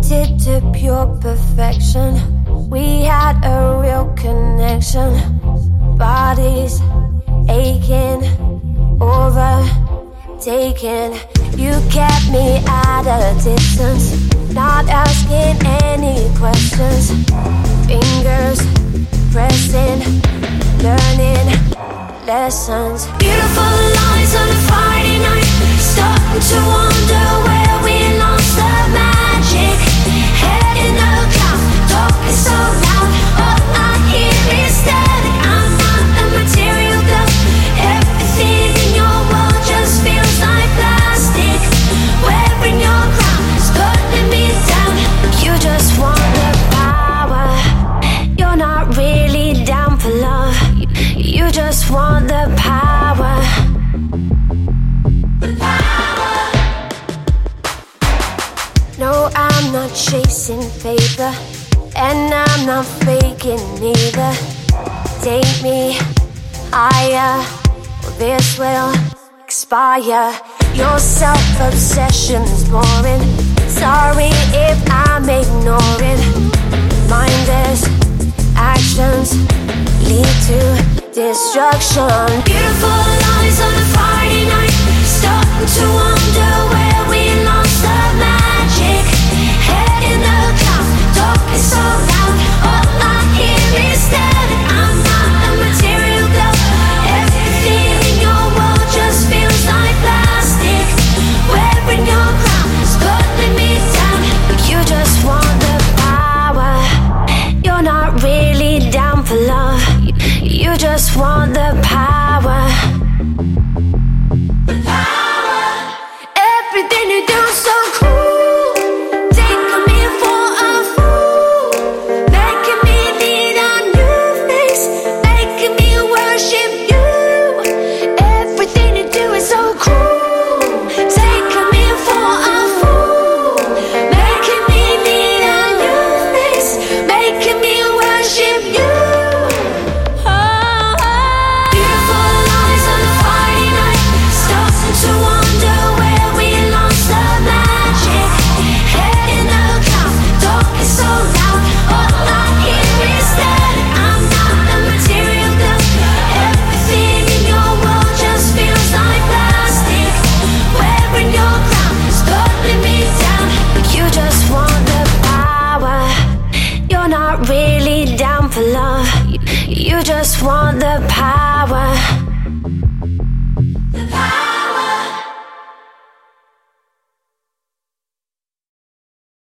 addicted to pure perfection. We had a real connection. Bodies aching, overtaken. You kept me at a distance, not asking any questions. Fingers pressing, learning lessons. Beautiful lies on a Friday night. Starting to wonder where we lost the magic. Head in the clouds, talking so loud. All I hear is static. I'm not a material girl. Everything in your world just feels like plastic. Wearing your crown is putting me down. You just want the power. You're not really down for love. You just want the power. The power. No, I'm not chasing favor, and I'm not faking either. Take me higher, or this will expire. Your self-obsession's boring. Sorry if I'm ignoring. Mindless actions lead to destruction. Beautiful lies on a Friday night. Starting to wonder where we lost the magic. Head in the clouds, talking so loud. All I hear is static. I'm not a material girl. Everything in your world just feels like plastic. Wearing your crown is putting me down. You just want the power. You're not really down for love. You just want the power. The power. Everything you do is so cool. Taking me for a fool. Making me need a new face. Making me worship you. Everything you do is so cool. Taking me for a fool. Making me need a new face. Making me worship you. To wonder where we lost the magic. Head in the clouds, talking so loud. All I hear is static. I'm not a material girl. Everything in your world just feels like plastic. Wearing your crown is putting me down. You just want the power. You're not really down for love. You just want the power.